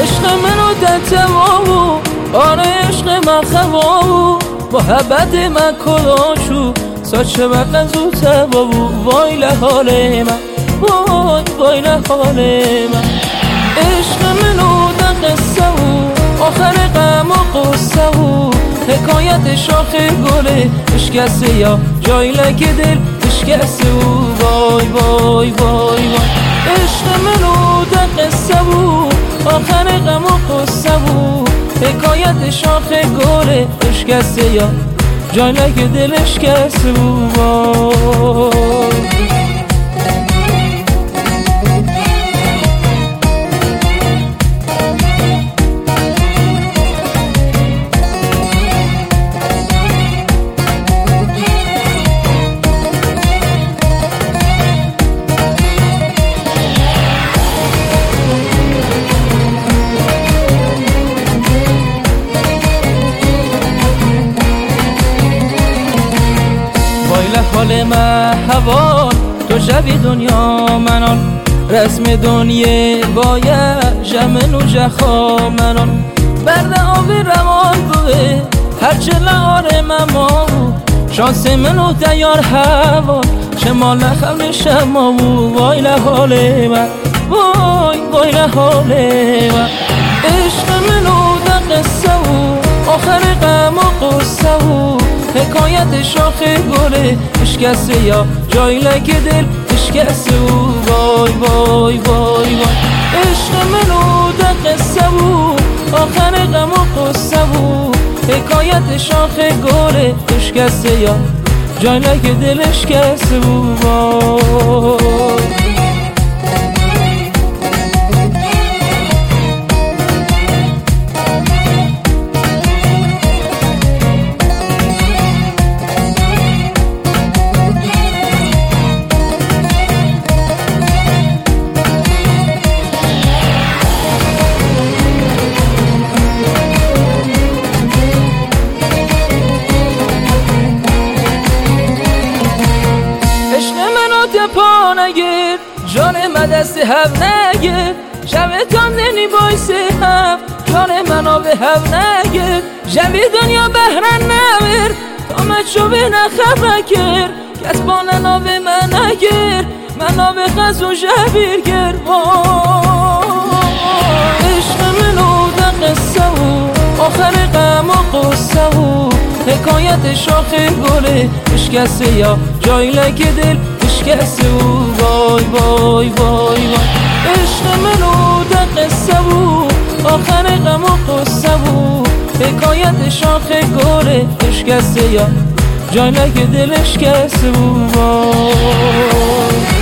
عشق منو دتوامو آره عشق من خوامو محبت من کلاشو ساچه من قضو تبابو وای لحال من وای لحال من عشق منو ده قصه و آخر غم و قصه و حکایت شاخ گله اشکسته یا جای لک دل اشکسته و وای عشق منو ده قصه و آخر غم و قصه و حکایت شاخ گله اشکسته یا جای لک دل اشکسته و حال من هوان تو جوی دنیا منان رسم دنیا باید جمن و جخا منان برد آب روان بوه هرچه لعار مما شانس منو دیار هوان چه مال نخم شما وای لحال من وای لحال من عشق منو ده قصه و آخر غم و قصه و حکایت شاخ گله اشکسته یا جای لک دل اشکسته و وای عشق منو ده قصه و آخر غم و قصه و حکایت شاخ گله اشکسته یا جای لک دل اشکسته و پا نگیر جان من دست هف نگیر شبتان دنی بایسی هف جان منو به هف نگیر جوی دنیا بهرن نویر تا مچو به نخف نکر کس با نناوی من نگیر منو به خز و جبیر گر عشق منو ده قصه و آخر غم و قصه و حکایت شاخ گله اشکسته یا جای لک دل اشکسته و وای عشق منو ده قصه و آخر غم و قصه و حکایت شاخ گله اشکسته یا جای لک دل اشکسته و